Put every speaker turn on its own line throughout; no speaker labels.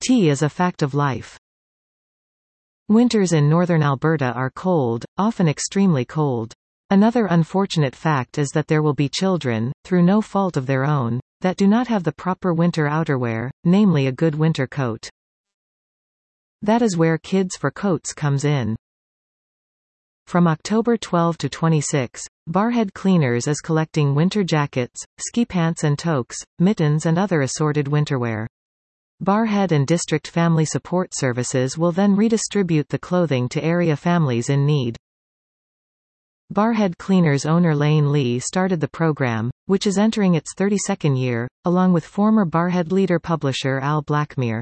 Tea is a fact of life. Winters in northern Alberta are cold, often extremely cold. Another unfortunate fact is that there will be children, through no fault of their own, that do not have the proper winter outerwear, namely a good winter coat. That is where Kids for Coats comes in. From October 12 to 26, Barrhead Cleaners is collecting winter jackets, ski pants and toques, mittens and other assorted winterwear. Barrhead and District Family Support Services will then redistribute the clothing to area families in need. Barrhead Cleaners owner Lane Lee started the program, which is entering its 32nd year, along with former Barrhead leader publisher Al Blackmere.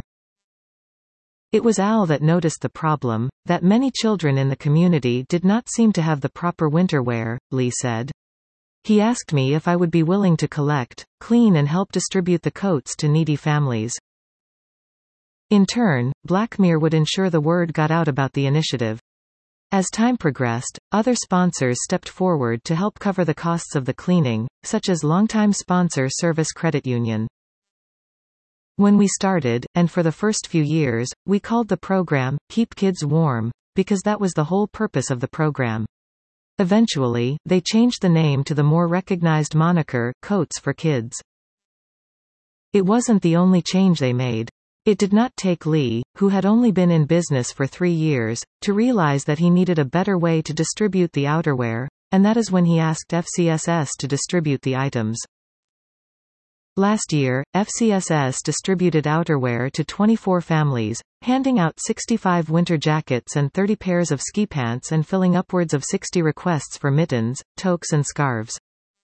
It was Al that noticed the problem, that many children in the community did not seem to have the proper winter wear, Lee said. He asked me if I would be willing to collect, clean and help distribute the coats to needy families. In turn, Blackmere would ensure the word got out about the initiative. As time progressed, other sponsors stepped forward to help cover the costs of the cleaning, such as longtime sponsor Service Credit Union. When we started, and for the first few years, we called the program, Keep Kids Warm, because that was the whole purpose of the program. Eventually, they changed the name to the more recognized moniker, Coats for Kids. It wasn't the only change they made. It did not take Lee, who had only been in business for 3 years, to realize that he needed a better way to distribute the outerwear, and that is when he asked FCSS to distribute the items. Last year, FCSS distributed outerwear to 24 families, handing out 65 winter jackets and 30 pairs of ski pants and filling upwards of 60 requests for mittens, toques and scarves.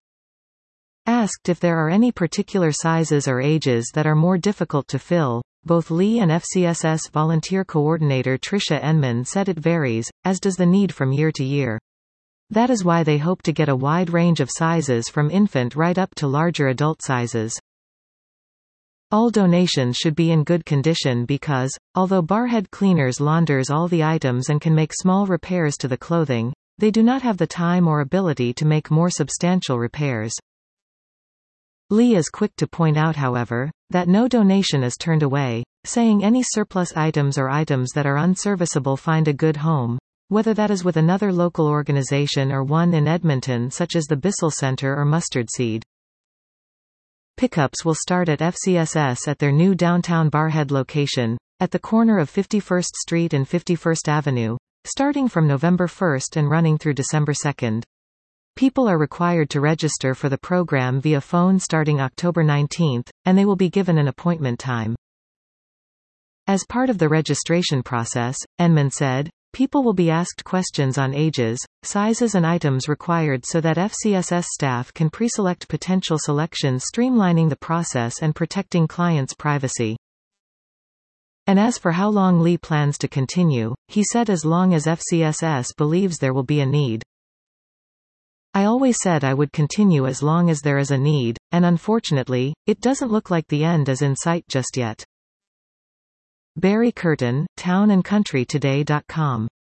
Asked if there are any particular sizes or ages that are more difficult to fill, both Lee and FCSS volunteer coordinator Tricia Enman said it varies, as does the need from year to year. That is why they hope to get a wide range of sizes from infant right up to larger adult sizes. All donations should be in good condition because, although Barrhead Cleaners launders all the items and can make small repairs to the clothing, they do not have the time or ability to make more substantial repairs. Lee is quick to point out, however, that no donation is turned away, saying any surplus items or items that are unserviceable find a good home, whether that is with another local organization or one in Edmonton such as the Bissell Center or Mustard Seed. Pickups will start at FCSS at their new downtown Barrhead location, at the corner of 51st Street and 51st Avenue, starting from November 1 and running through December 2. People are required to register for the program via phone starting October 19, and they will be given an appointment time. As part of the registration process, Enman said, people will be asked questions on ages, sizes and items required so that FCSS staff can pre-select potential selections, streamlining the process and protecting clients' privacy. And as for how long Lee plans to continue, he said as long as FCSS believes there will be a need. I always said I would continue as long as there is a need, and unfortunately, it doesn't look like the end is in sight just yet. Barry Curtin, townandcountrytoday.com